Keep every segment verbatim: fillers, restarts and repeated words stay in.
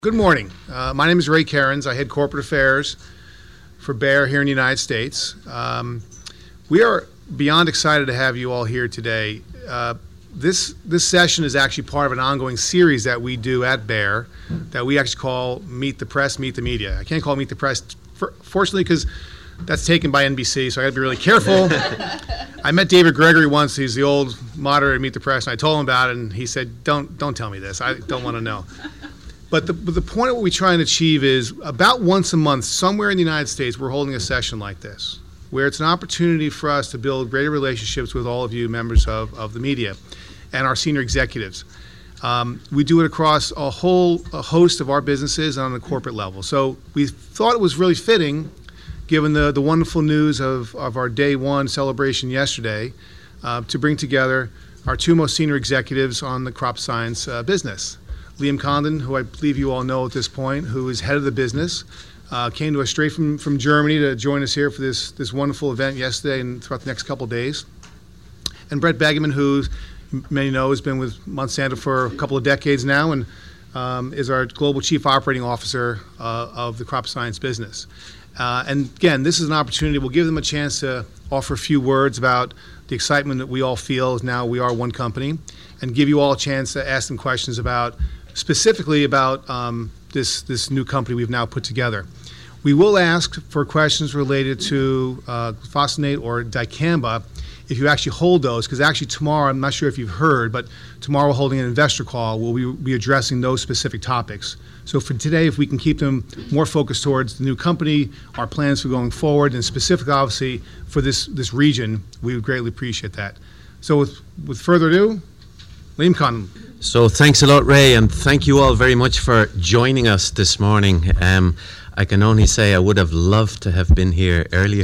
Good morning. Uh, my name is Ray Cairns. I head corporate affairs for Bayer here in the United States. Um, we are beyond excited to have you all here today. Uh, this this session is actually part of an ongoing series that we do at Bayer that we actually call Meet the Press, Meet the Media. I can't call it Meet the Press, for, fortunately, because that's taken by N B C, so I got to be really careful. I met David Gregory once. He's the old moderator at Meet the Press, and I told him about it, and he said, "Don't don't tell me this. I don't want to know." But the, but the point of what we try and achieve is about once a month, somewhere in the United States, we're holding a session like this, where it's an opportunity for us to build greater relationships with all of you members of, of the media and our senior executives. Um, we do it across a whole a host of our businesses on the corporate level. So we thought it was really fitting, given the, the wonderful news of, of our day one celebration yesterday, uh, to bring together our two most senior executives on the crop science uh, business. Liam Condon, who I believe you all know at this point, who is head of the business, uh, came to us straight from, from Germany to join us here for this, this wonderful event yesterday and throughout the next couple of days. And Brett Begeman, who many know has been with Monsanto for a couple of decades now and um, is our global chief operating officer uh, of the crop science business. Uh, and again, this is an opportunity. We'll give them a chance to offer a few words about the excitement that we all feel as now we are one company, and give you all a chance to ask them questions about specifically about um, this this new company we've now put together. We will ask for questions related to uh, glyphosate or dicamba if you actually hold those, because actually tomorrow, I'm not sure if you've heard, but tomorrow we're holding an investor call where we will be addressing those specific topics. So for today, if we can keep them more focused towards the new company, our plans for going forward, and specifically, obviously, for this, this region, we would greatly appreciate that. So with, with further ado, Liam Condon. So thanks a lot, Ray, and thank you all very much for joining us this morning. Um, I can only say I would have loved to have been here earlier.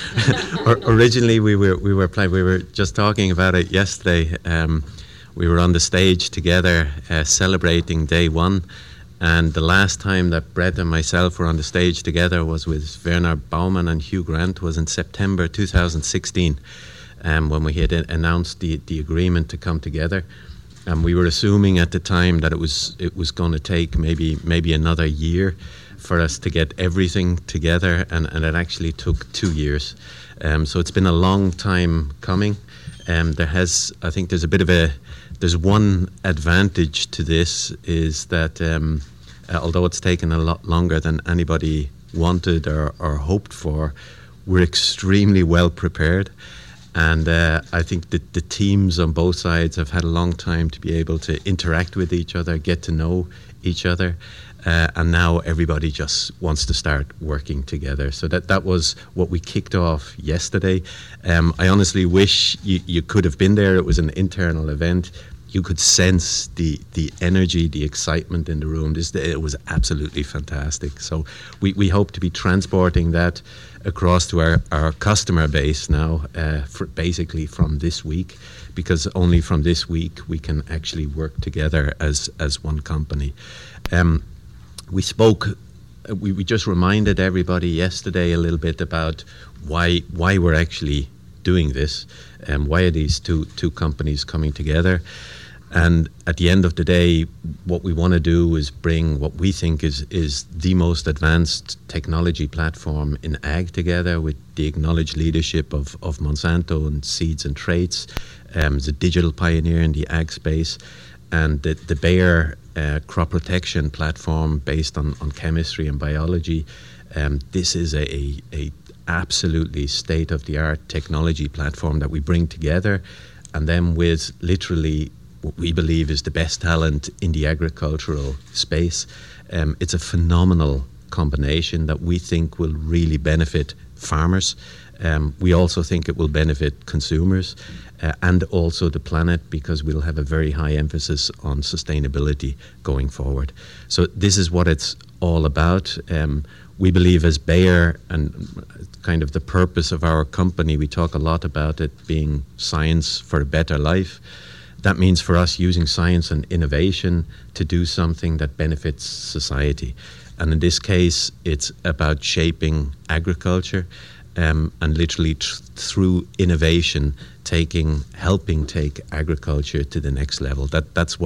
Originally, we were we were playing, we were just talking about it yesterday. Um, we were on the stage together uh, celebrating day one, and the last time that Brett and myself were on the stage together was with Werner Baumann and Hugh Grant, was in September two thousand sixteen, um, when we had announced the the agreement to come together. And we were assuming at the time that it was it was going to take maybe maybe another year for us to get everything together, and, and it actually took two years. Um, so it's been a long time coming. Um, there has, I think, there's a bit of a there's one advantage to this is that um, although it's taken a lot longer than anybody wanted or, or hoped for, we're extremely well prepared. And uh, I think that the teams on both sides have had a long time to be able to interact with each other, get to know each other, uh, and now everybody just wants to start working together. So that, that was what we kicked off yesterday. Um, I honestly wish you, you could have been there. It was an internal event. You could sense the the energy, the excitement in the room. This, it was absolutely fantastic. So we, we hope to be transporting that across to our, our customer base now, uh, for basically from this week, because only from this week we can actually work together as, as one company. Um, we spoke, we, we just reminded everybody yesterday a little bit about why why we're actually doing this, and why are these two two companies coming together. And at the end of the day, what we want to do is bring what we think is, is the most advanced technology platform in ag together with the acknowledged leadership of, of Monsanto and Seeds and Traits, um, as a digital pioneer in the ag space, and the, the Bayer uh, crop protection platform based on, on chemistry and biology. Um, this is a, a, a absolutely state-of-the-art technology platform that we bring together, and then with literally what we believe is the best talent in the agricultural space. Um, it's a phenomenal combination that we think will really benefit farmers. Um, we also think it will benefit consumers uh, and also the planet, because we'll have a very high emphasis on sustainability going forward. So this is what it's all about. Um, we believe as Bayer, and kind of the purpose of our company, we talk a lot about it being science for a better life. That means for us using science and innovation to do something that benefits society. And in this case, it's about shaping agriculture um, and literally tr- through innovation, taking, helping take agriculture to the next level. That That's what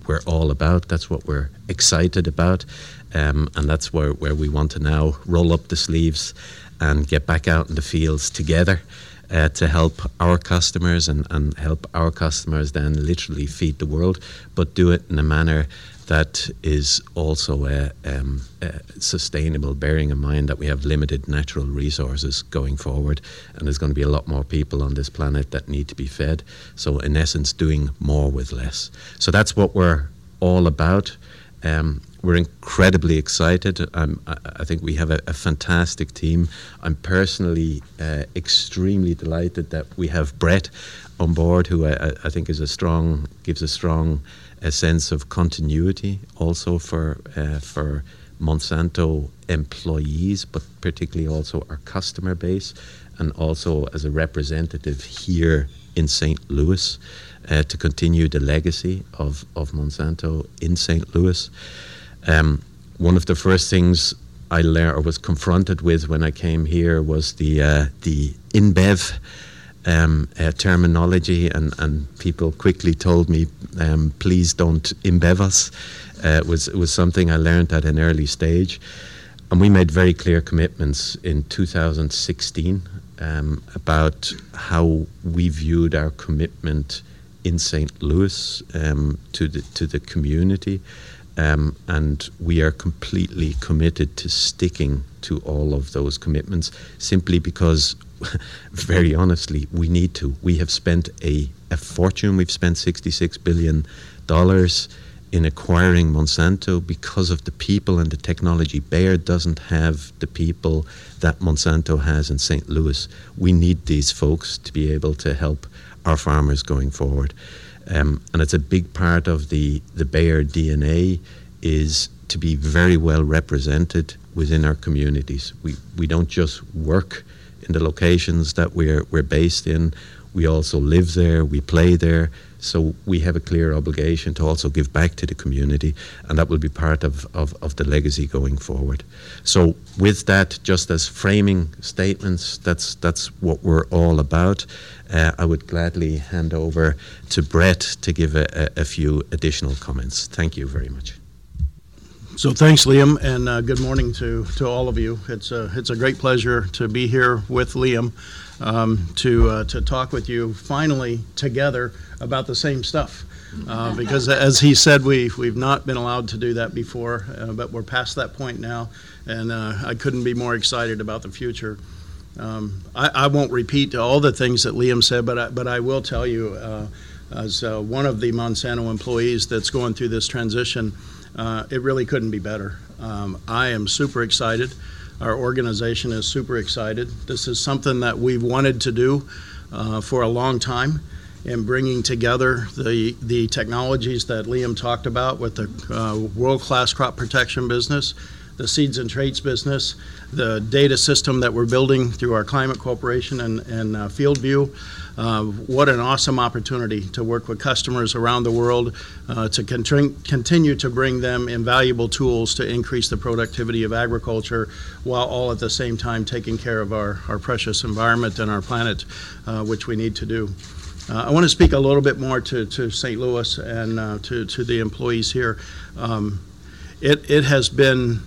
we're all about. That's what we're excited about. Um, and that's where, where we want to now roll up the sleeves and get back out in the fields together uh, to help our customers and, and help our customers then literally feed the world, but do it in a manner that is also uh, um, uh, sustainable, bearing in mind that we have limited natural resources going forward, and there's going to be a lot more people on this planet that need to be fed. So in essence, doing more with less. So that's what we're all about. Um, we're incredibly excited. Um, I, I think we have a, a fantastic team. I'm personally uh, extremely delighted that we have Brett on board, who I, I think is a strong, gives a strong a sense of continuity also for uh, for Monsanto employees, but particularly also our customer base, and also as a representative here in Saint Louis uh, to continue the legacy of, of Monsanto in Saint Louis. Um, one of the first things I learned or was confronted with when I came here was the uh, the InBev Um, uh, terminology, and, and people quickly told me, um, please don't InBev us. Uh, it was, it was something I learned at an early stage. And we made very clear commitments in two thousand sixteen um, about how we viewed our commitment in Saint Louis um, to the to the community. Um, and we are completely committed to sticking to all of those commitments, simply because, very honestly, we need to. We have spent a, a fortune. We've spent sixty-six billion dollars in acquiring Monsanto because of the people and the technology. Bayer doesn't have the people that Monsanto has in Saint Louis. We need these folks to be able to help our farmers going forward. Um, and it's a big part of the, the Bayer D N A is to be very well represented within our communities. We we don't just work in the locations that we're we're based in. We also live there, we play there. So we have a clear obligation to also give back to the community, and that will be part of, of, of the legacy going forward. So with that, just as framing statements, that's that's what we're all about. Uh, I would gladly hand over to Brett to give a, a, a few additional comments. Thank you very much. So thanks, Liam, and uh, good morning to, to all of you. It's a, it's a great pleasure to be here with Liam um, to, uh, to talk with you finally together about the same stuff. Uh, because as he said, we, we've not been allowed to do that before, uh, but we're past that point now, and uh, I couldn't be more excited about the future. Um, I, I won't repeat all the things that Liam said, but I, but I will tell you, uh, as uh, one of the Monsanto employees that's going through this transition, uh, it really couldn't be better. Um, I am super excited. Our organization is super excited. This is something that we've wanted to do uh, for a long time, and bringing together the, the technologies that Liam talked about with the uh, world-class crop protection business, the seeds and traits business, the data system that we're building through our Climate Corporation and, and uh, FieldView. Uh, what an awesome opportunity to work with customers around the world uh, to contr- continue to bring them invaluable tools to increase the productivity of agriculture, while all at the same time taking care of our, our precious environment and our planet, uh, which we need to do. Uh, I want to speak a little bit more to, to Saint Louis and uh, to, to the employees here. Um, it, it has been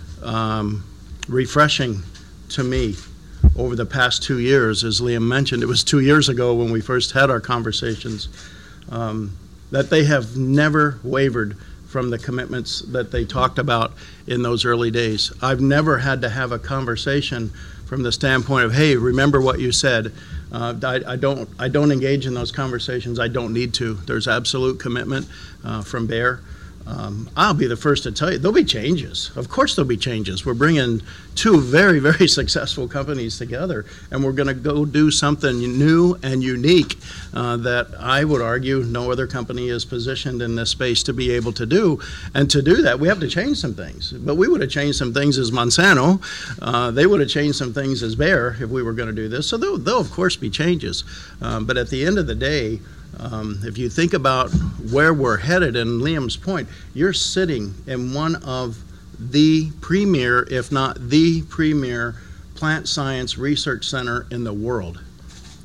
um, refreshing to me over the past two years. As Liam mentioned, it was two years ago when we first had our conversations, um, that they have never wavered from the commitments that they talked about in those early days. I've never had to have a conversation from the standpoint of, hey, remember what you said. Uh, I, I don't I don't engage in those conversations. I don't need to. There's absolute commitment uh, from Bayer. Um, I'll be the first to tell you, there'll be changes. Of course there'll be changes. We're bringing two very, very successful companies together, and we're going to go do something new and unique uh, that I would argue no other company is positioned in this space to be able to do. And to do that, we have to change some things. But we would have changed some things as Monsanto. Uh, they would have changed some things as Bayer if we were going to do this. So there'll, there'll of course, be changes. Um, but at the end of the day, Um, if you think about where we're headed, and Liam's point, you're sitting in one of the premier, if not the premier, plant science research center in the world.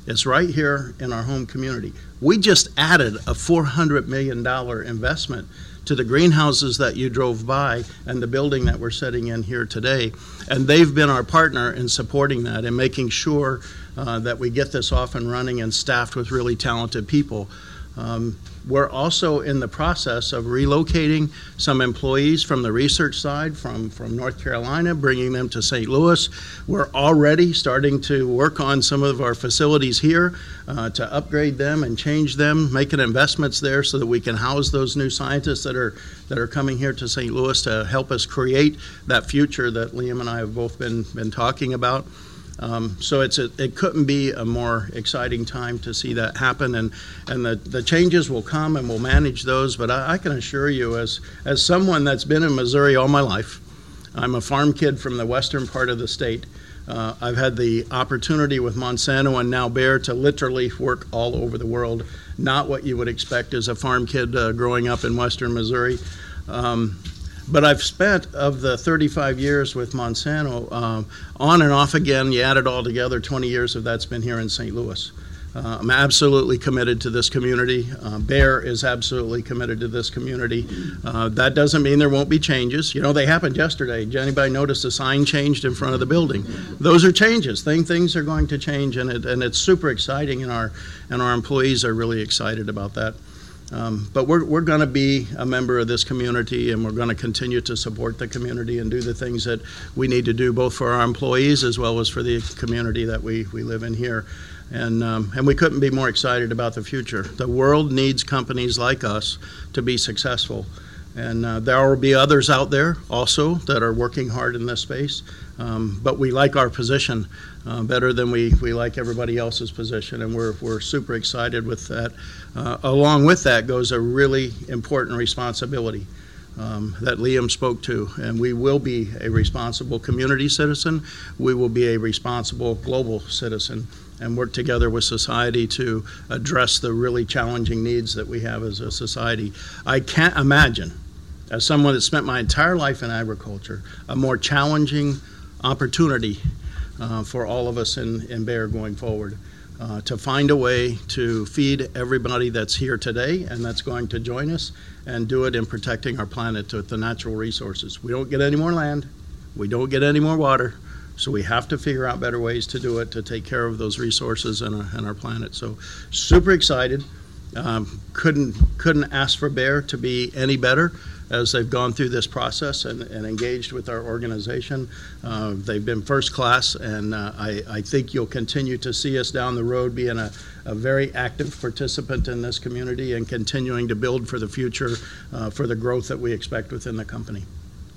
It's right here in our home community. We just added a four hundred million dollars investment to the greenhouses that you drove by and the building that we're sitting in here today. And they've been our partner in supporting that and making sure uh, that we get this off and running and staffed with really talented people. Um, we're also in the process of relocating some employees from the research side from, from North Carolina, bringing them to Saint Louis. We're already starting to work on some of our facilities here uh, to upgrade them and change them, making investments there so that we can house those new scientists that are, that are coming here to Saint Louis to help us create that future that Liam and I have both been, been talking about. Um, so it's a, it couldn't be a more exciting time to see that happen, and, and the, the changes will come and we'll manage those, but I, I can assure you, as, as someone that's been in Missouri all my life, I'm a farm kid from the western part of the state. Uh, I've had the opportunity with Monsanto and now Bayer to literally work all over the world, not what you would expect as a farm kid uh, growing up in western Missouri. Um, But I've spent, of the thirty-five years with Monsanto, um, on and off again, you add it all together, twenty years of that's been here in Saint Louis. Uh, I'm absolutely committed to this community. Uh, Bayer is absolutely committed to this community. Uh, that doesn't mean there won't be changes. You know, they happened yesterday. Did anybody notice the sign changed in front of the building? Those are changes. Thing, things are going to change, and, it, and it's super exciting, and our, and our employees are really excited about that. Um, but we're, we're going to be a member of this community, and we're going to continue to support the community and do the things that we need to do, both for our employees as well as for the community that we, we live in here. And, um, and we couldn't be more excited about the future. The world needs companies like us to be successful. And uh, there will be others out there also that are working hard in this space. Um, but we like our position uh, better than we, we like everybody else's position, and we're, we're super excited with that. Uh, along with that goes a really important responsibility um, that Liam spoke to, and we will be a responsible community citizen. We will be a responsible global citizen and work together with society to address the really challenging needs that we have as a society. I can't imagine, as someone that spent my entire life in agriculture, a more challenging opportunity uh, for all of us in, in Bayer going forward, uh, to find a way to feed everybody that's here today and that's going to join us, and do it in protecting our planet with the natural resources. We don't get any more land, we don't get any more water, so we have to figure out better ways to do it, to take care of those resources and our, and our planet. So super excited. Um, couldn't, couldn't ask for Bayer to be any better as they've gone through this process and, and engaged with our organization. Uh, they've been first class, and uh, I, I think you'll continue to see us down the road being a, a very active participant in this community and continuing to build for the future, uh, for the growth that we expect within the company.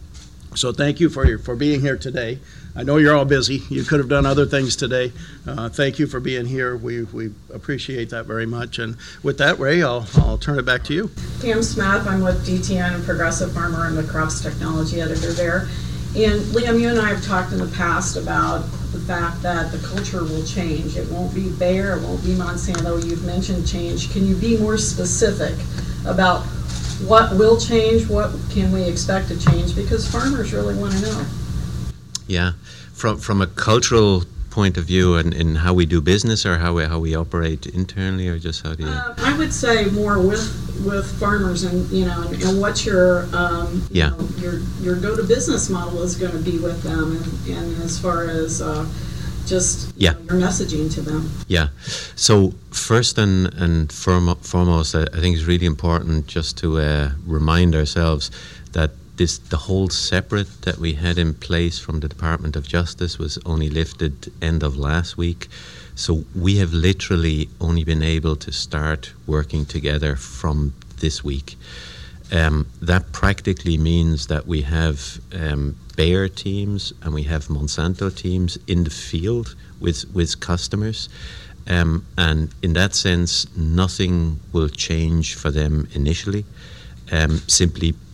So thank you for your, for being here today. I know you're all busy. You could have done other things today. Uh, thank you for being here. We, we appreciate that very much. And with that, Ray, I'll, I'll turn it back to you. Pam Smith, I'm with D T N and Progressive Farmer. I'm the Crops Technology Editor there. And Liam, you and I have talked in the past about the fact that the culture will change. It won't be Bayer, it won't be Monsanto. You've mentioned change. Can you be more specific about what will change, what can we expect to change? Because farmers really want to know. Yeah, from from a cultural point of view, and in how we do business, or how we how we operate internally, or just how do you? Uh, I would say more with with farmers, and you know, and, and what your um, you yeah. know, your your go to business model is going to be with them, and, and as far as uh, just yeah. you know, your messaging to them. Yeah. So first and and foremost, I, I think it's really important just to uh, remind ourselves that this the whole separate that we had in place from the Department of Justice was only lifted end of last week. So we have literally only been able to start working together from this week. Um, that practically means that we have um, Bayer teams and we have Monsanto teams in the field with, with customers. Um, and in that sense, nothing will change for them initially. Um, simply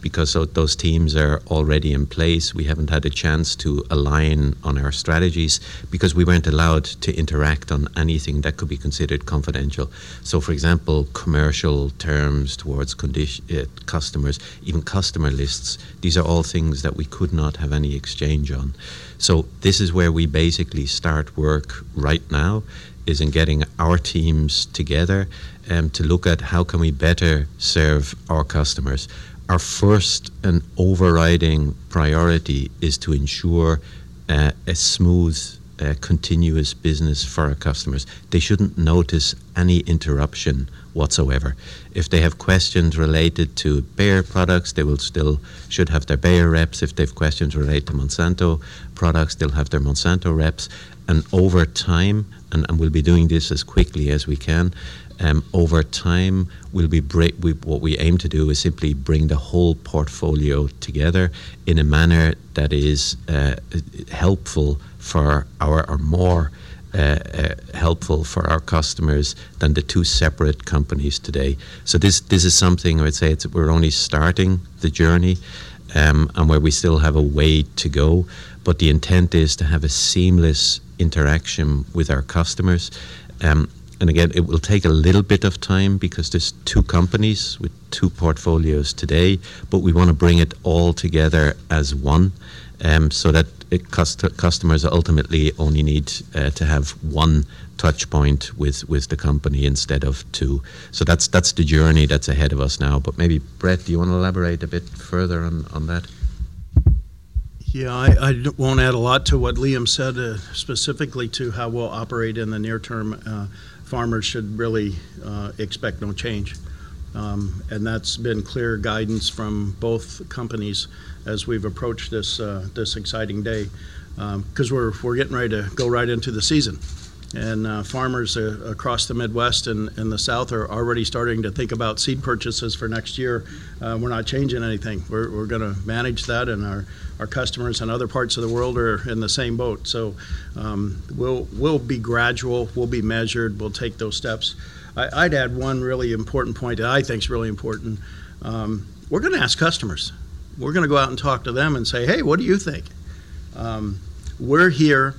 because so those teams are already in place. We haven't had a chance to align on our strategies because we weren't allowed to interact on anything that could be considered confidential. So, for example, commercial terms towards condition, uh, customers, even customer lists, these are all things that we could not have any exchange on. So this is where we basically start work right now, is in getting our teams together um, to look at how can we better serve our customers. Our first and overriding priority is to ensure uh, a smooth, uh, continuous business for our customers. They shouldn't notice any interruption whatsoever. If they have questions related to Bayer products, they will still should have their Bayer reps. If they have questions related to Monsanto products, they'll have their Monsanto reps. And over time, and, and we'll be doing this as quickly as we can, um, over time, we'll be break, we, what we aim to do is simply bring the whole portfolio together in a manner that is uh, helpful for our, or more uh, uh, helpful for our customers than the two separate companies today. So this this is something I would say it's, we're only starting the journey, um, and where we still have a way to go. But the intent is to have a seamless interaction with our customers. Um, and again, it will take a little bit of time because there's two companies with two portfolios today, but we want to bring it all together as one, um, so that it cust- customers ultimately only need uh, to have one touch point with, with the company instead of two. So that's that's the journey that's ahead of us now. But maybe, Brett, do you want to elaborate a bit further on, on that? Yeah, I, I won't add a lot to what Liam said, uh, specifically to how we'll operate in the near term. Uh, farmers should really uh, expect no change. Um, and that's been clear guidance from both companies as we've approached this uh, this exciting day, because um, we're, we're getting ready to go right into the season. And uh, farmers uh, across the Midwest and, and the South are already starting to think about seed purchases for next year. Uh, we're not changing anything. We're, we're going to manage that, and our, our customers in other parts of the world are in the same boat. So um, we'll, we'll be gradual, we'll be measured, we'll take those steps. I, I'd add one really important point that I think is really important. Um, we're going to ask customers. We're going to go out and talk to them and say, hey, what do you think? Um, we're here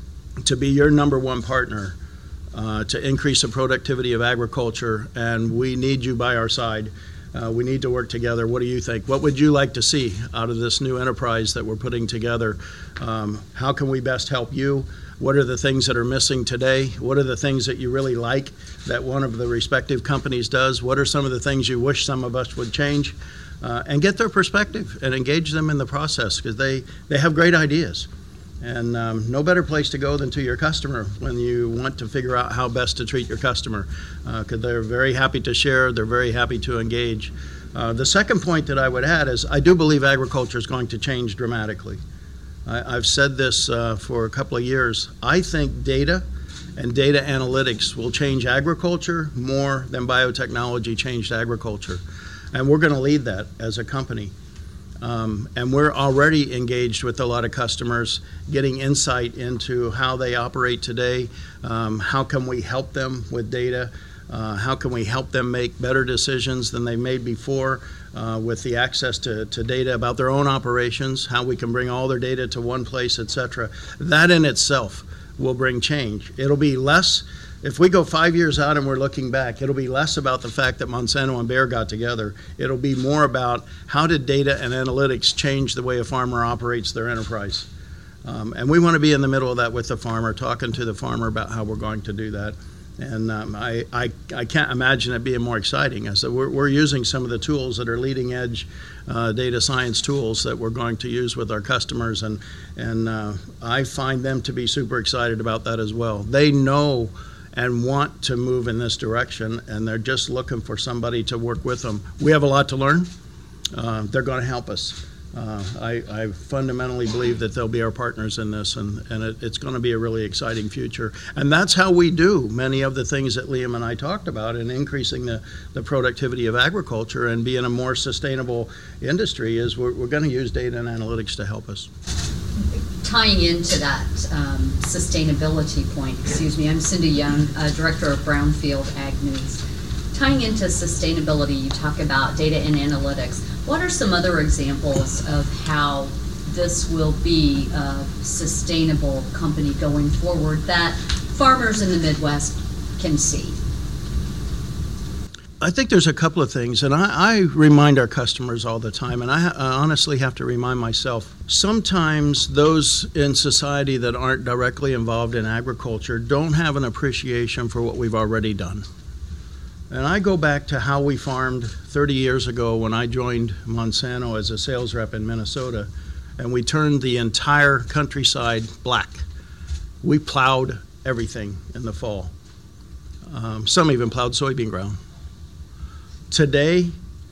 to be your number one partner uh, to increase the productivity of agriculture, and we need you by our side. Uh, we need to work together. What do you think? What would you like to see out of this new enterprise that we're putting together? Um, how can we best help you? What are the things that are missing today? What are the things that you really like that one of the respective companies does? What are some of the things you wish some of us would change? Uh, and get their perspective and engage them in the process, because they, they have great ideas. And um, no better place to go than to your customer when you want to figure out how best to treat your customer, because uh, they're very happy to share, they're very happy to engage. Uh, the second point that I would add is I do believe agriculture is going to change dramatically. I, I've said this uh, for a couple of years. I think data and data analytics will change agriculture more than biotechnology changed agriculture. And we're going to lead that as a company. Um, and we're already engaged with a lot of customers, getting insight into how they operate today. Um, how can we help them with data? Uh, how can we help them make better decisions than they made before uh, with the access to, to data about their own operations, how we can bring all their data to one place, et cetera. That in itself will bring change. It'll be less. If we go five years out and we're looking back, it'll be less about the fact that Monsanto and Bayer got together. It'll be more about how did data and analytics change the way a farmer operates their enterprise. Um, and we want to be in the middle of that with the farmer, talking to the farmer about how we're going to do that. And um, I, I, I can't imagine it being more exciting. So we're, we're using some of the tools that are leading edge uh, data science tools that we're going to use with our customers. And, and uh, I find them to be super excited about that as well. They know and want to move in this direction, and they're just looking for somebody to work with them. We have a lot to learn. Uh, they're going to help us. Uh, I, I fundamentally believe that they'll be our partners in this, and, and it, it's going to be a really exciting future. And that's how we do many of the things that Liam and I talked about in increasing the, the productivity of agriculture and being a more sustainable industry, is we're, we're going to use data and analytics to help us. Tying into that um, sustainability point, excuse me, I'm Cindy Young, uh, Director of Brownfield Ag News. tying into sustainability, you talk about data and analytics. What are some other examples of how this will be a sustainable company going forward that farmers in the Midwest can see? I think there's a couple of things, and I, I remind our customers all the time, and I, ha- I honestly have to remind myself. Sometimes those in society that aren't directly involved in agriculture don't have an appreciation for what we've already done. And I go back to how we farmed thirty years ago when I joined Monsanto as a sales rep in Minnesota, and we turned the entire countryside black. We plowed everything in the fall. Um, some even plowed soybean ground. Today,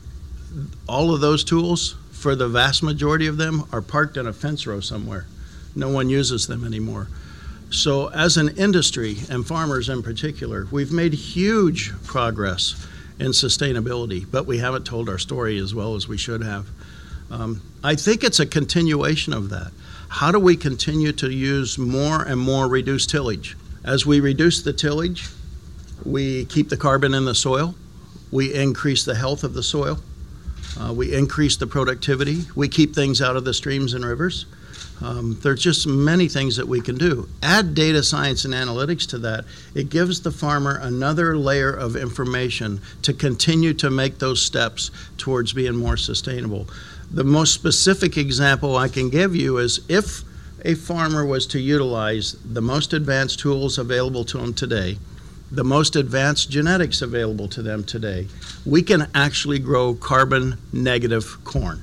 all of those tools, for the vast majority of them, are parked in a fence row somewhere. No one uses them anymore. So as an industry, and farmers in particular, we've made huge progress in sustainability, but we haven't told our story as well as we should have. Um, I think it's a continuation of that. How do we continue to use more and more reduced tillage? As we reduce the tillage, we keep the carbon in the soil. We increase the health of the soil. Uh, we increase the productivity. We keep things out of the streams and rivers. Um, there's just many things that we can do. Add data science and analytics to that. It gives the farmer another layer of information to continue to make those steps towards being more sustainable. The most specific example I can give you is if a farmer was to utilize the most advanced tools available to them today, the most advanced genetics available to them today, we can actually grow carbon negative corn.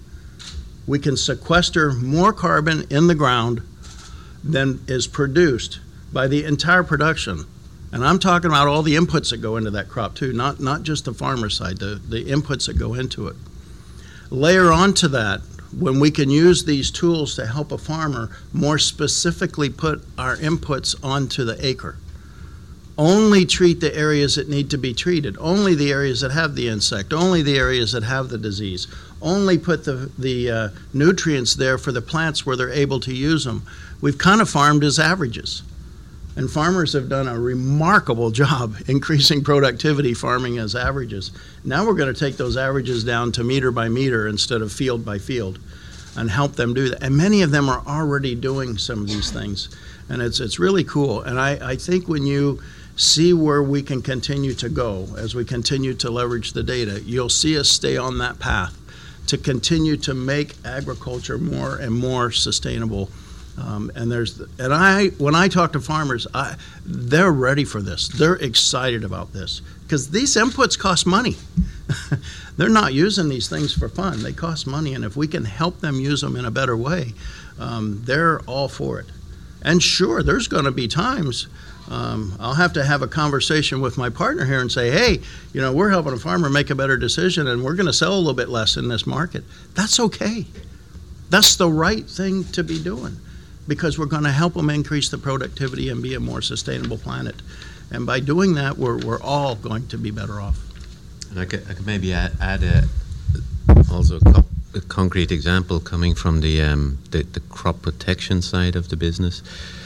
We can sequester more carbon in the ground than is produced by the entire production. And I'm talking about all the inputs that go into that crop too, not, not just the farmer side, the, the inputs that go into it. Layer onto that, when we can use these tools to help a farmer more specifically put our inputs onto the acre. Only treat the areas that need to be treated, only the areas that have the insect, only the areas that have the disease, only put the, the uh, nutrients there for the plants where they're able to use them. We've kind of farmed as averages. And farmers have done a remarkable job increasing productivity farming as averages. Now we're going to take those averages down to meter by meter instead of field by field and help them do that. And many of them are already doing some of these things. And it's, it's really cool. And I, I think when you see where we can continue to go as we continue to leverage the data, you'll see us stay on that path to continue to make agriculture more and more sustainable. Um, and there's and I when I talk to farmers, I, they're ready for this. They're excited about this because these inputs cost money. They're not using these things for fun. They cost money, and if we can help them use them in a better way, um, they're all for it. And sure, there's going to be times Um, I'll have to have a conversation with my partner here and say, hey, you know, we're helping a farmer make a better decision and we're going to sell a little bit less in this market. That's okay. That's the right thing to be doing because we're going to help them increase the productivity and be a more sustainable planet. And by doing that, we're, we're all going to be better off. And I could, I could maybe add, add a, also a, co- a concrete example coming from the, um, the, the crop protection side of the business.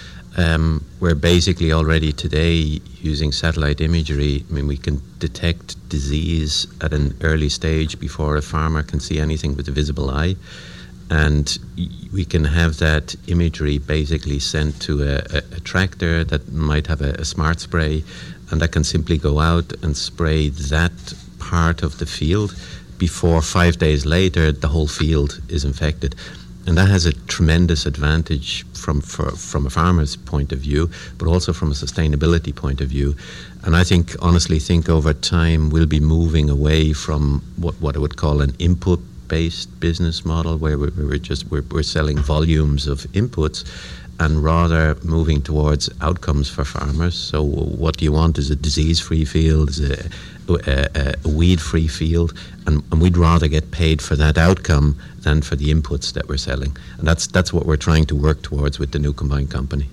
Um, we're basically already today using satellite imagery. I mean, we can detect disease at an early stage before a farmer can see anything with the visible eye. And we can have that imagery basically sent to a, a, a tractor that might have a, a smart spray, and that can simply go out and spray that part of the field before five days later the whole field is infected. And that has a tremendous advantage from for, from a farmer's point of view, but also from a sustainability point of view. And I think, honestly, think over time we'll be moving away from what, what I would call an input-based business model, where we're, we're just we're, we're selling volumes of inputs, and rather moving towards outcomes for farmers. So what do you want? Is a disease-free field? Is a, a, a weed-free field? And, and we'd rather get paid for that outcome than for the inputs that we're selling. And that's that's what we're trying to work towards with the new combined company.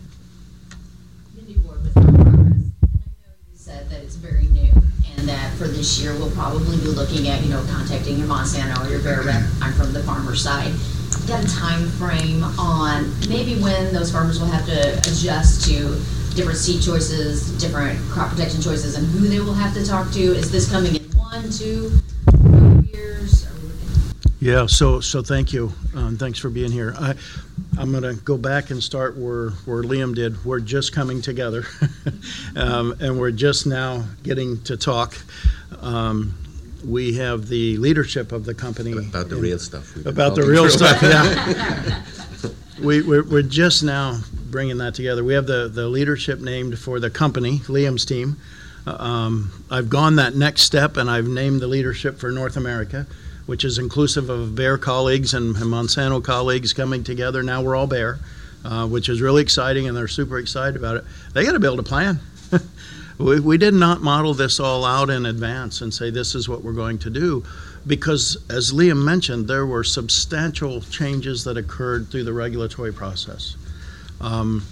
The new board with Farm Progress. And I know you said that it's very new and that for this year we'll probably be looking at, you know, contacting your Monsanto or your Bayer rep. I'm from the farmer side. Got a time frame on maybe when those farmers will have to adjust to different seed choices, different crop protection choices, and who they will have to talk to? Is this coming in one, two, five years? Are we looking- Yeah, so so thank you. Um, thanks for being here. I, I'm going to go back and start where, where Liam did. We're just coming together, um, and we're just now getting to talk. Um, we have the leadership of the company. About the in- real stuff. we've been About the talking real for a stuff, while. yeah. We, we're, we're just now bringing that together. We have the, the leadership named for the company, Liam's team. Uh, Um, I've gone that next step, and I've named the leadership for North America, which is inclusive of Bayer colleagues and, and Monsanto colleagues coming together. Now we're all Bayer, uh, which is really exciting, and they're super excited about it. They got to build a plan. we, we did not model this all out in advance and say this is what we're going to do, because, as Liam mentioned, there were substantial changes that occurred through the regulatory process. Um,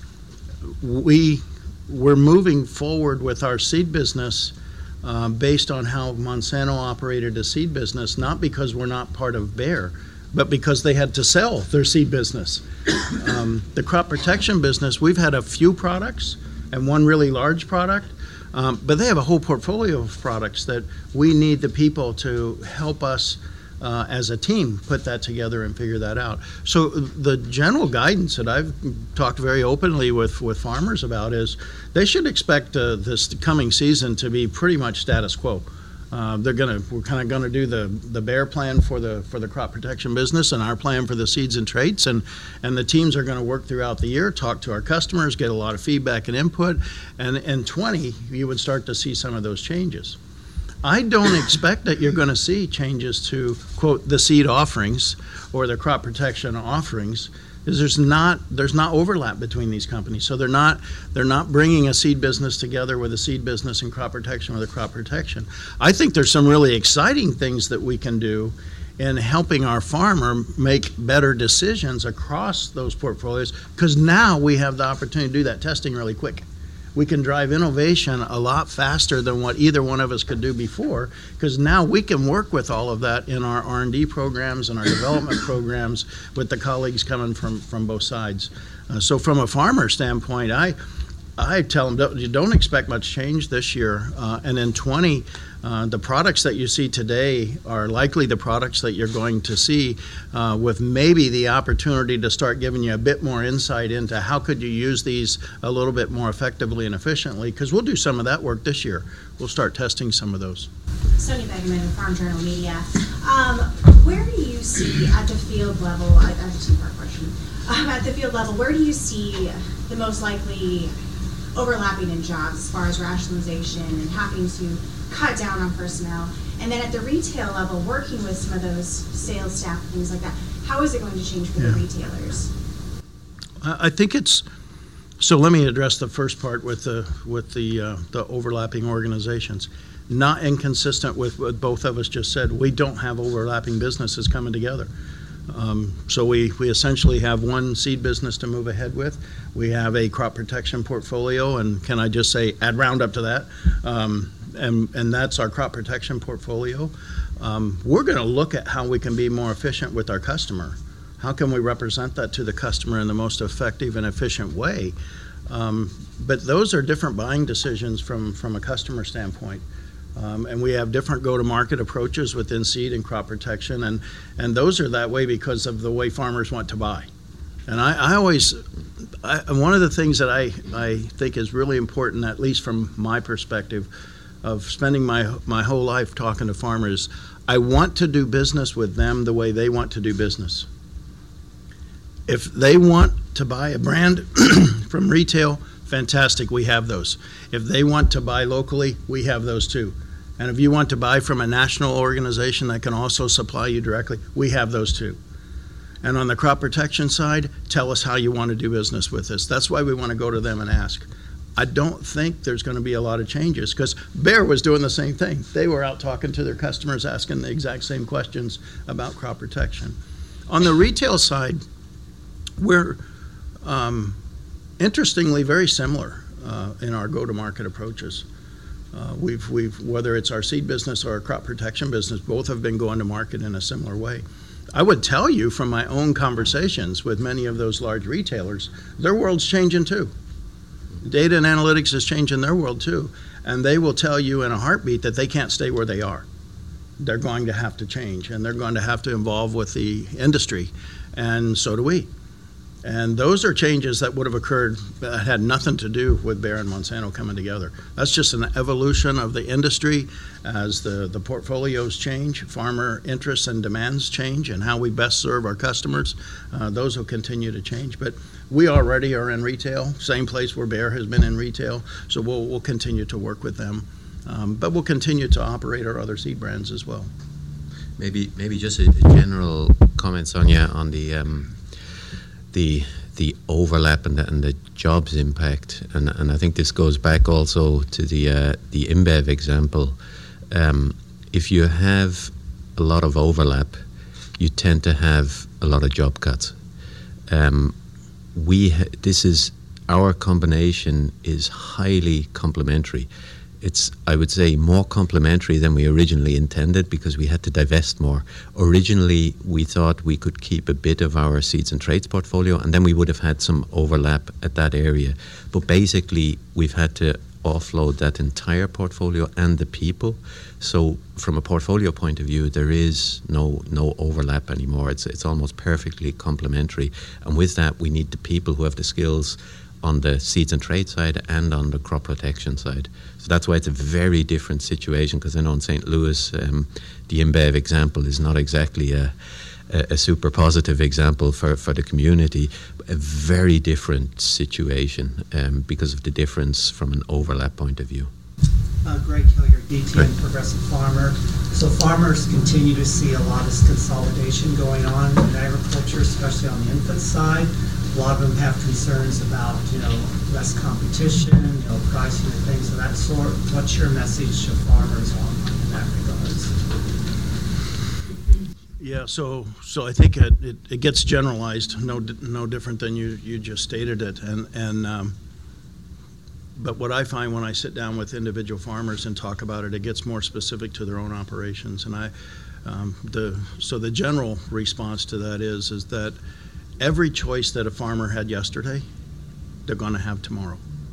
we we're moving forward with our seed business uh, based on how Monsanto operated a seed business, not because we're not part of Bayer, but because they had to sell their seed business. Um, the crop protection business, we've had a few products and one really large product, um, but they have a whole portfolio of products that we need the people to help us uh, as a team put that together and figure that out. So the general guidance that I've talked very openly with, with farmers about is they should expect uh, this coming season to be pretty much status quo. Uh, they're gonna, we're kind of gonna do the the Bayer plan for the for the crop protection business and our plan for the seeds and traits, and and the teams are gonna work throughout the year, talk to our customers, get a lot of feedback and input, and in twenty you would start to see some of those changes. I don't expect that you're gonna see changes to, quote, the seed offerings or the crop protection offerings, because there's not there's not overlap between these companies. So they're not they're not bringing a seed business together with a seed business and crop protection with a crop protection. I think there's some really exciting things that we can do in helping our farmer make better decisions across those portfolios, because now we have the opportunity to do that testing really quick. We can drive innovation a lot faster than what either one of us could do before, because now we can work with all of that in our R and D programs and our development programs with the colleagues coming from, from both sides. Uh, so from a farmer standpoint, I I tell them don't, you don't expect much change this year. Uh, and in twenty, uh, the products that you see today are likely the products that you're going to see, uh, with maybe the opportunity to start giving you a bit more insight into how could you use these a little bit more effectively and efficiently, because we'll do some of that work this year. We'll start testing some of those. Sonia Begeman, Farm Journal Media. Um, where do you see at the field level, I I have a two-part question, um, at the field level, where do you see the most likely overlapping in jobs as far as rationalization and having to cut down on personnel? And then at the retail level, working with some of those sales staff and things like that, how is it going to change for Yeah. the retailers? I I think it's, so let me address the first part with the with the uh, the overlapping organizations. Not inconsistent with what both of us just said. We don't have overlapping businesses coming together. Um, so we, we essentially have one seed business to move ahead with. We have a crop protection portfolio, and can I just say add Roundup to that? Um, and, and that's our crop protection portfolio. Um, we're going to look at how we can be more efficient with our customer. How can we represent that to the customer in the most effective and efficient way? Um, but those are different buying decisions from, from a customer standpoint. Um, and we have different go-to-market approaches within seed and crop protection, and, and those are that way because of the way farmers want to buy. And I, I always, I, one of the things that I, I think is really important, at least from my perspective of spending my, my whole life talking to farmers, I want to do business with them the way they want to do business. If they want to buy a brand from retail, fantastic, we have those. If they want to buy locally, we have those too. And if you want to buy from a national organization that can also supply you directly, we have those too. And on the crop protection side, tell us how you want to do business with us. That's why we want to go to them and ask. I don't think there's going to be a lot of changes, because Bayer was doing the same thing. They were out talking to their customers, asking the exact same questions about crop protection. On the retail side, we're um, interestingly very similar uh, in our go-to-market approaches. Uh, we've, we've, whether it's our seed business or our crop protection business, both have been going to market in a similar way. I would tell you from my own conversations with many of those large retailers, their world's changing too. Data and analytics is changing their world too, and they will tell you in a heartbeat that they can't stay where they are. They're going to have to change, and they're going to have to evolve with the industry, and so do we. And those are changes that would have occurred that had nothing to do with Bayer and Monsanto coming together. That's just an evolution of the industry as the, the portfolios change, farmer interests and demands change, and how we best serve our customers. Uh, those will continue to change. But we already are in retail, same place where Bayer has been in retail, so we'll, we'll continue to work with them. Um, but we'll continue to operate our other seed brands as well. Maybe, maybe just a, a general comment, Sonia, on the um, the the overlap and the, and the jobs impact, and and I think this goes back also to the uh, the InBev example. Um, if you have a lot of overlap, you tend to have a lot of job cuts. Um, we ha- this is our combination is highly complementary. It's, I would say, more complementary than we originally intended because we had to divest more. Originally, we thought we could keep a bit of our seeds and traits portfolio, and then we would have had some overlap at that area. But basically, we've had to offload that entire portfolio and the people. So from a portfolio point of view, there is no no overlap anymore. It's, it's almost perfectly complementary. And with that, we need the people who have the skills on the seeds and trade side and on the crop protection side. So that's why it's a very different situation, because I know in Saint Louis, um, the InBev example is not exactly a, a, a super positive example for, for the community, a very different situation um, because of the difference from an overlap point of view. Uh, Greg Hilliard, D T N Progressive Farmer. So farmers continue to see a lot of consolidation going on in agriculture, especially on the input side. A lot of them have concerns about, you know, less competition, you know, pricing and things of that sort. What's your message to farmers on in that regards? Yeah, so so I think it, it, it gets generalized, no no different than you, you just stated it, and and um, but what I find when I sit down with individual farmers and talk about it, it gets more specific to their own operations, and I um, the so the general response to that is is that every choice that a farmer had yesterday, they're going to have tomorrow.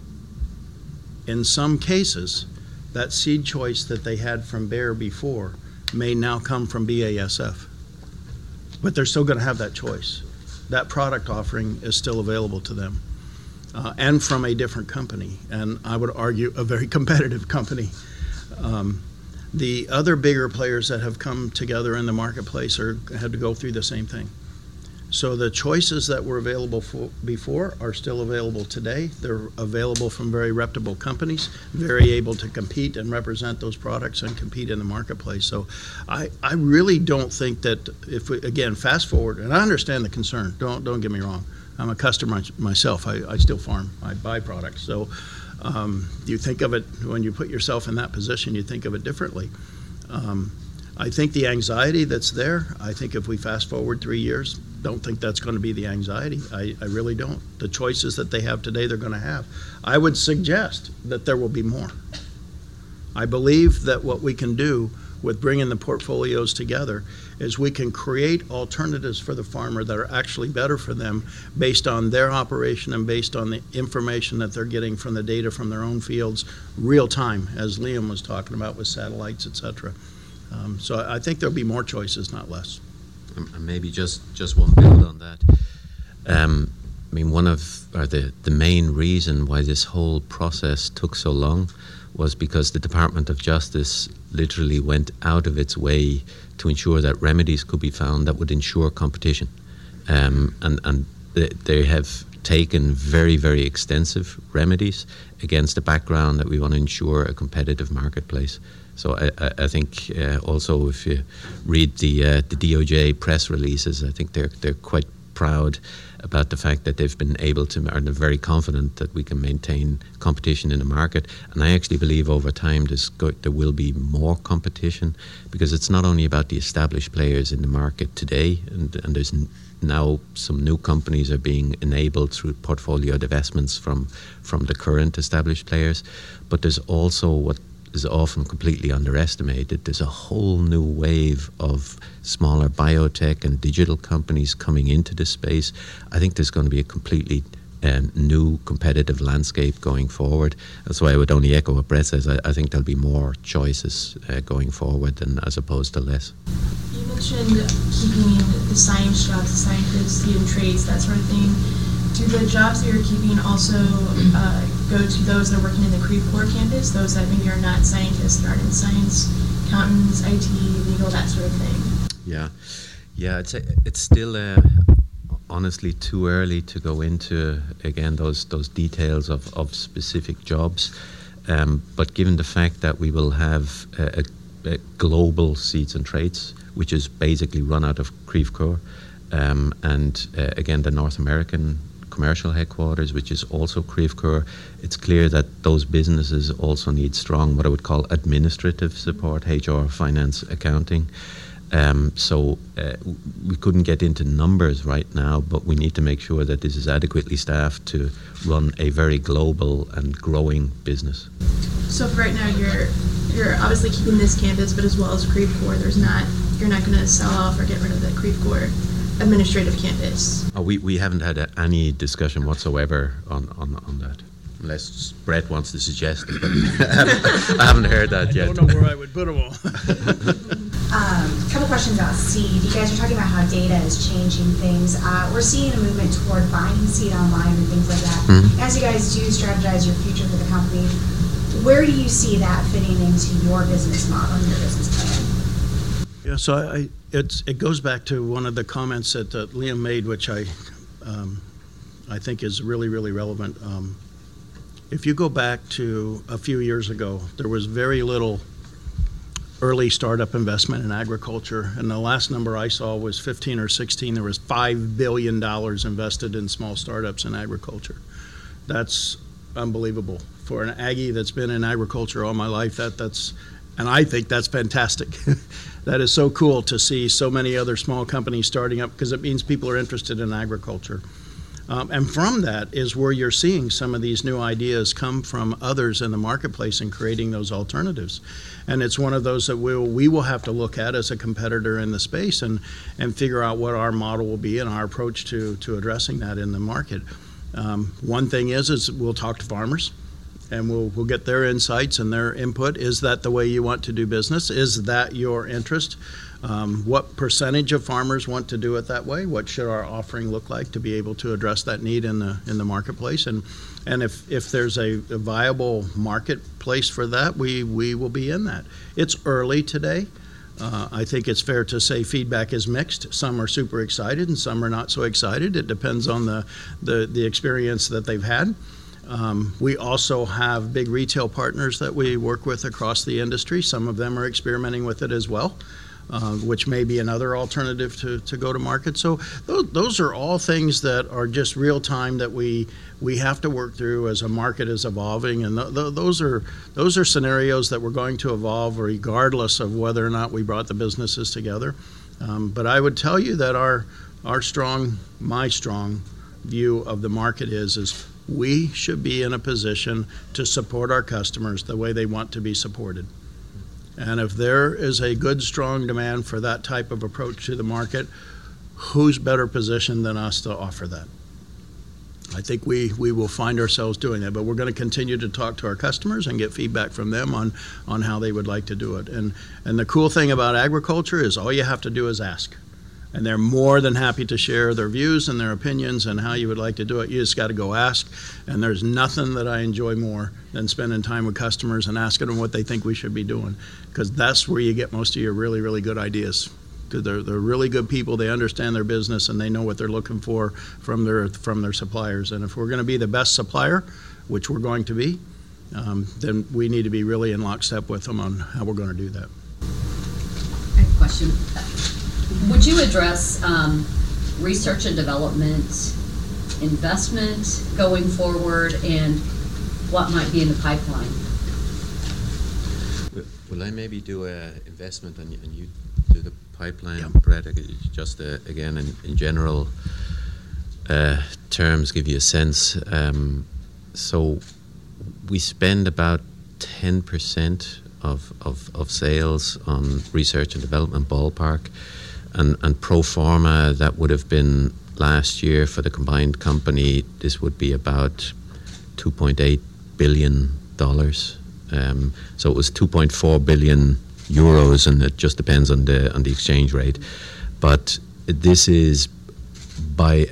In some cases, that seed choice that they had from Bayer before may now come from B A S F. But they're still going to have that choice. That product offering is still available to them. Uh, and from a different company, and I would argue a very competitive company. Um, the other bigger players that have come together in the marketplace are had to go through the same thing. So the choices that were available for, before are still available today. They're available from very reputable companies, very able to compete and represent those products and compete in the marketplace. So I, I really don't think that if we, again, fast forward, and I understand the concern, don't don't get me wrong. I'm a customer myself. I, I still farm. I buy products. So um, you think of it, when you put yourself in that position, you think of it differently. Um, I think the anxiety that's there, I think if we fast forward three years, don't think that's going to be the anxiety. I, I really don't. The choices that they have today, they're going to have. I would suggest that there will be more. I believe that what we can do with bringing the portfolios together is we can create alternatives for the farmer that are actually better for them based on their operation and based on the information that they're getting from the data from their own fields real time, as Liam was talking about with satellites, et cetera. Um, so I think there'll be more choices, not less. And maybe just, just one build on that. Um, I mean, one of, or the, the main reason why this whole process took so long was because the Department of Justice literally went out of its way to ensure that remedies could be found that would ensure competition. Um, and and they, they have taken very, very extensive remedies against the background that we want to ensure a competitive marketplace. So I, I think uh, also if you read the uh, the D O J press releases, I think they're they're quite proud about the fact that they've been able to, or they're very confident that we can maintain competition in the market. And I actually believe over time there's go, there will be more competition, because it's not only about the established players in the market today, and, and there's n- now some new companies are being enabled through portfolio divestments from from the current established players, but there's also what is often completely underestimated. There's a whole new wave of smaller biotech and digital companies coming into this space. I think there's going to be a completely um, new competitive landscape going forward. That's why I would only echo what Brett says. I, I think there'll be more choices uh, going forward than as opposed to less. You mentioned keeping the science jobs, the scientists, student trades, that sort of thing. Do the jobs that you're keeping also uh, go to those that are working in the Creve Coeur campus, those that maybe are not scientists, that aren't in science, accountants, I T, legal, that sort of thing? Yeah, yeah. It's a, it's still uh, honestly too early to go into again those those details of, of specific jobs. Um, but given the fact that we will have a, a, a global seeds and trades, which is basically run out of Creve Coeur, um, and uh, again the North American commercial headquarters, which is also Creve Coeur, it's clear that those businesses also need strong, what I would call administrative support, H R, finance, accounting. Um, so uh, we couldn't get into numbers right now, but we need to make sure that this is adequately staffed to run a very global and growing business. So for right now, you're you're obviously keeping this campus, but as well as Creve Coeur, there's not you're not going to sell off or get rid of the Creve Coeur administrative campus. Oh, we, we haven't had a, any discussion whatsoever on, on, on that, unless Brett wants to suggest it, but I haven't, I haven't heard that yet. I don't know where I would put them all. Um, a couple questions about seed. You guys are talking about how data is changing things. Uh, we're seeing a movement toward buying seed online and things like that. Mm-hmm. As you guys do strategize your future for the company, where do you see that fitting into your business model and your business plan? Yeah, so I, it's, it goes back to one of the comments that uh, Liam made, which I, um, I think is really, really relevant. Um, if you go back to a few years ago, there was very little early startup investment in agriculture, and the last number I saw was fifteen or sixteen. There was five billion dollars invested in small startups in agriculture. That's unbelievable. For an Aggie that's been in agriculture all my life, that that's, and I think that's fantastic. That is so cool to see so many other small companies starting up, because it means people are interested in agriculture. Um, and from that is where you're seeing some of these new ideas come from others in the marketplace and creating those alternatives. And it's one of those that we'll, we will have to look at as a competitor in the space and, and figure out what our model will be and our approach to, to addressing that in the market. Um, one thing is, is we'll talk to farmers and we'll, we'll get their insights and their input. Is that the way you want to do business? Is that your interest? Um, what percentage of farmers want to do it that way? What should our offering look like to be able to address that need in the in the marketplace? And and if, if there's a, a viable marketplace for that, we, we will be in that. It's early today. Uh, I think it's fair to say feedback is mixed. Some are super excited and some are not so excited. It depends on the, the, the experience that they've had. Um, we also have big retail partners that we work with across the industry. Some of them are experimenting with it as well. Uh, which may be another alternative to, to go to market. So those, those are all things that are just real time that we we have to work through as a market is evolving, and th th those are those are scenarios that we're going to evolve regardless of whether or not we brought the businesses together. Um, but I would tell you that our our strong, my strong view of the market is is we should be in a position to support our customers the way they want to be supported. And if there is a good, strong demand for that type of approach to the market, who's better positioned than us to offer that? I think we, we will find ourselves doing that, but we're going to continue to talk to our customers and get feedback from them on, on how they would like to do it. And, and the cool thing about agriculture is all you have to do is ask. And they're more than happy to share their views and their opinions and how you would like to do it. You just got to go ask. And there's nothing that I enjoy more than spending time with customers and asking them what they think we should be doing, because that's where you get most of your really, really good ideas. Because they're, they're really good people. They understand their business and they know what they're looking for from their, from their suppliers. And if we're going to be the best supplier, which we're going to be, um, then we need to be really in lockstep with them on how we're going to do that. I have a question. Would you address um, research and development, investment going forward, and what might be in the pipeline? Will I maybe do a investment and, and you do the pipeline, Yep. Brett? Just uh, again, in, in general uh, terms, give you a sense. Um, so we spend about ten percent of, of, of sales on research and development, ballpark. And, and pro forma, that would have been last year for the combined company, this would be about two point eight billion dollars. Um, so it was two point four billion euros, and it just depends on the on the exchange rate. But this is by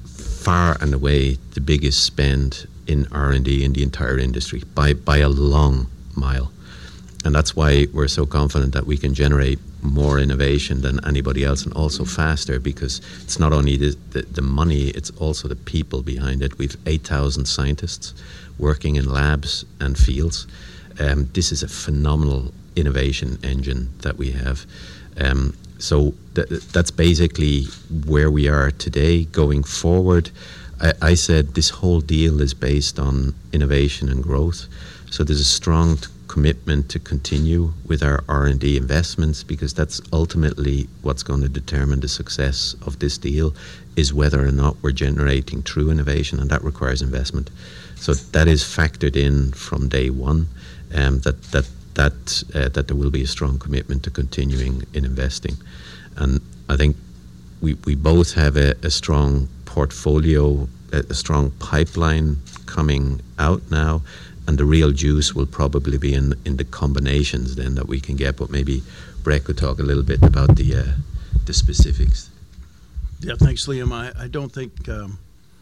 far and away the biggest spend in R and D in the entire industry, by by a long mile. And that's why we're so confident that we can generate more innovation than anybody else, and also faster, because it's not only the, the, the money, it's also the people behind it. We've eight thousand scientists working in labs and fields. Um, this is a phenomenal innovation engine that we have. Um, so th- that's basically where we are today. Going forward, I, I said this whole deal is based on innovation and growth. So there's a strong t- commitment to continue with our R and D investments, because that's ultimately what's going to determine the success of this deal, is whether or not we're generating true innovation, and that requires investment. So that is factored in from day one, um, that that that uh, that there will be a strong commitment to continuing in investing. And I think we we both have a, a strong portfolio, a, a strong pipeline coming out now. And the real juice will probably be in in the combinations then that we can get. But maybe Brett could talk a little bit about the uh, the specifics. Yeah, thanks, Liam. I, I don't think um,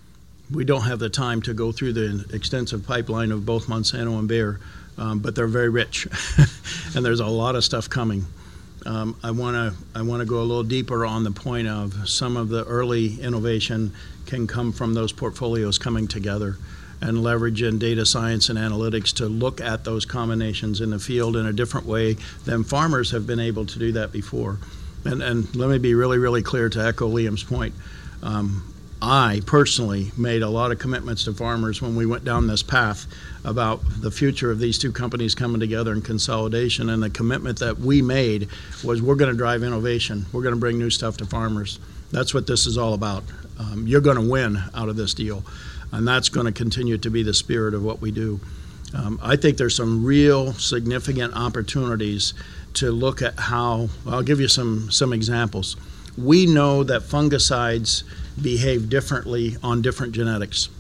we don't have the time to go through the extensive pipeline of both Monsanto and Bayer, um, but they're very rich, and there's a lot of stuff coming. Um, I want to I want to go a little deeper on the point of some of the early innovation can come from those portfolios coming together, and leverage in data science and analytics to look at those combinations in the field in a different way than farmers have been able to do that before. And, and let me be really, really clear to echo Liam's point. Um, I personally made a lot of commitments to farmers when we went down this path about the future of these two companies coming together in consolidation, and the commitment that we made was we're going to drive innovation. We're going to bring new stuff to farmers. That's what this is all about. Um, you're going to win out of this deal. And that's going to continue to be the spirit of what we do. Um, I think there's some real significant opportunities to look at how, I'll give you some, some examples. We know that fungicides behave differently on different genetics.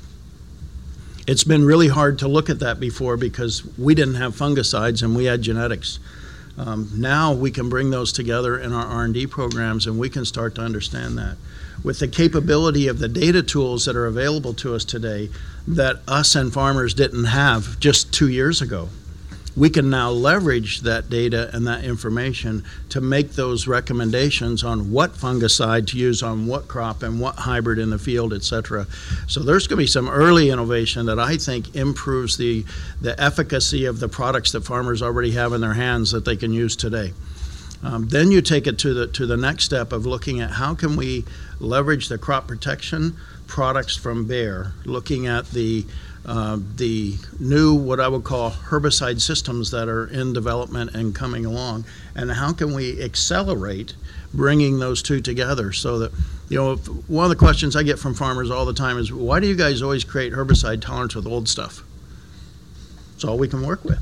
It's been really hard to look at that before because we didn't have fungicides and we had genetics. Um, now we can bring those together in our R and D programs, and we can start to understand that. With the capability of the data tools that are available to us today that us and farmers didn't have just two years ago, we can now leverage that data and that information to make those recommendations on what fungicide to use on what crop and what hybrid in the field, et cetera. So there's going to be some early innovation that I think improves the, the efficacy of the products that farmers already have in their hands that they can use today. Um, then you take it to the to the next step of looking at how can we leverage the crop protection products from Bayer, looking at the uh, the new, what I would call herbicide systems that are in development and coming along, and how can we accelerate bringing those two together so that, you know, one of the questions I get from farmers all the time is, why do you guys always create herbicide tolerance with old stuff? It's all we can work with.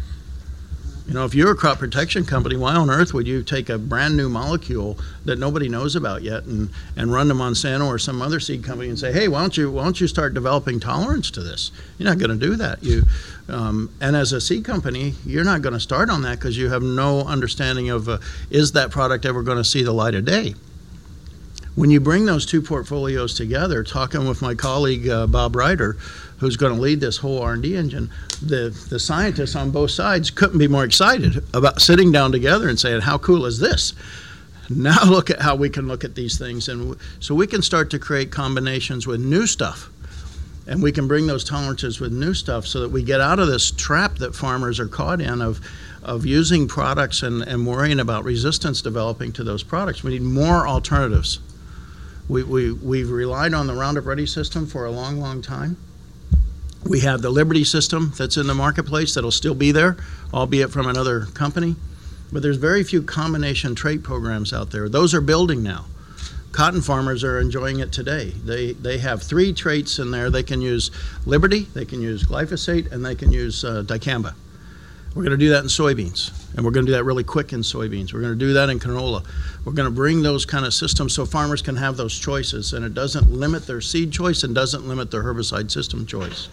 You know, if you're a crop protection company, why on earth would you take a brand new molecule that nobody knows about yet and, and run to Monsanto or some other seed company and say, hey, why don't you why don't you start developing tolerance to this? You're not going to do that. You, um, and as a seed company, you're not going to start on that because you have no understanding of uh, is that product ever going to see the light of day? When you bring those two portfolios together, talking with my colleague uh, Bob Ryder, who's going to lead this whole R and D engine, the, the scientists on both sides couldn't be more excited about sitting down together and saying, how cool is this? Now look at how we can look at these things. And w- so we can start to create combinations with new stuff. And we can bring those tolerances with new stuff so that we get out of this trap that farmers are caught in of, of using products and, and worrying about resistance developing to those products. We need more alternatives. We, we, we've relied on the Roundup Ready system for a long, long time. We have the Liberty system that's in the marketplace that'll still be there, albeit from another company. But there's very few combination trait programs out there. Those are building now. Cotton farmers are enjoying it today. They, they have three traits in there. They can use Liberty, they can use glyphosate, and they can use uh, dicamba. We're going to do that in soybeans, and we're going to do that really quick in soybeans. We're going to do that in canola. We're going to bring those kind of systems so farmers can have those choices, and it doesn't limit their seed choice and doesn't limit their herbicide system choice.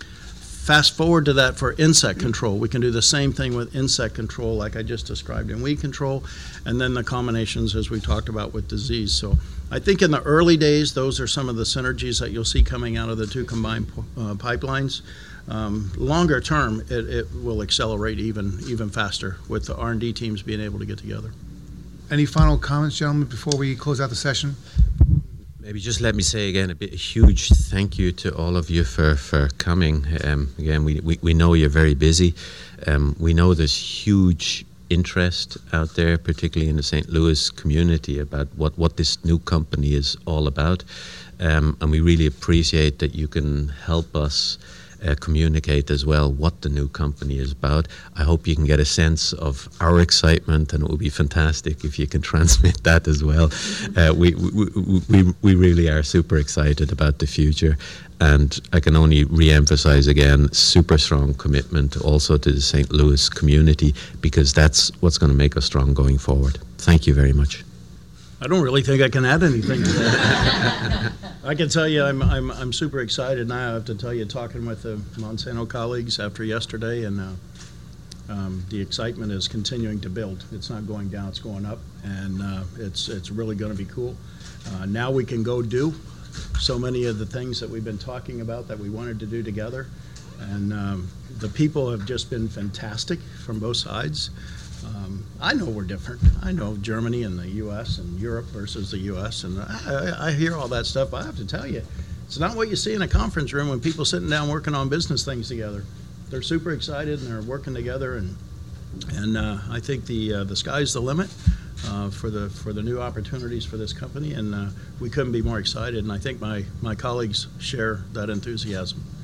Fast forward to that for insect control. We can do the same thing with insect control like I just described in weed control, and then the combinations as we talked about with disease. So I think in the early days, those are some of the synergies that you'll see coming out of the two combined uh, pipelines. Um, longer term, it, it will accelerate even even faster with the R and D teams being able to get together. Any final comments, gentlemen, before we close out the session? Maybe just let me say again a, bit, a huge thank you to all of you for, for coming. Um, again, we, we, we know you're very busy. Um, we know there's huge interest out there, particularly in the Saint Louis community, about what, what this new company is all about. Um, and we really appreciate that you can help us Uh, communicate as well what the new company is about. I hope you can get a sense of our excitement, and it would be fantastic if you can transmit that as well. Uh, we, we, we, we really are super excited about the future, and I can only re-emphasize again, super strong commitment also to the Saint Louis community, because that's what's going to make us strong going forward. Thank you very much. I don't really think I can add anything to that. I can tell you I'm, I'm, I'm super excited now. I have to tell you, talking with the Monsanto colleagues after yesterday, and uh, um, the excitement is continuing to build. It's not going down, it's going up, and uh, it's, it's really going to be cool. Uh, now we can go do so many of the things that we've been talking about that we wanted to do together, and um, the people have just been fantastic from both sides. Um, I know we're different. I know Germany and the U S and Europe versus the U S, and I, I hear all that stuff, but I have to tell you, it's not what you see in a conference room when people sitting down working on business things together. They're super excited and they're working together, and and uh, I think the uh, the sky's the limit uh, for the for the new opportunities for this company, and uh, we couldn't be more excited, and I think my, my colleagues share that enthusiasm.